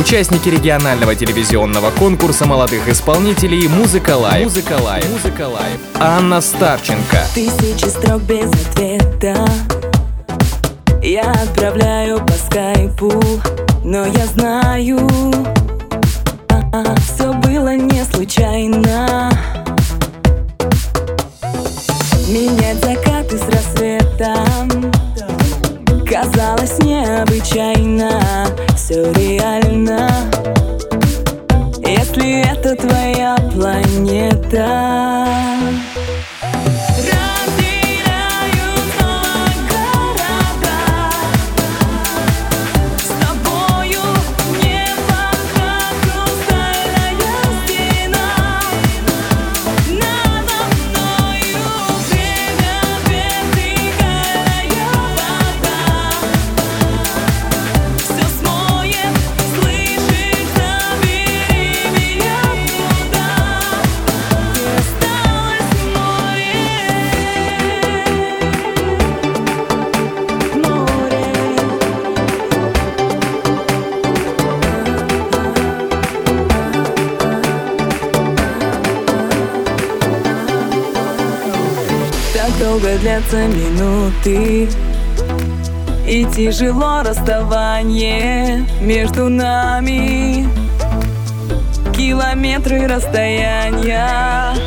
Участники регионального телевизионного конкурса молодых исполнителей «Музыка Лайв». Анна Старченко. Тысячи строк без ответа я отправляю по скайпу, но я знаю, все было не случайно. Менять закаты с рассветом казалось необычайно. Все реально, если это твоя планета. Долго длятся минуты, и тяжело расставание между нами. Километры расстояния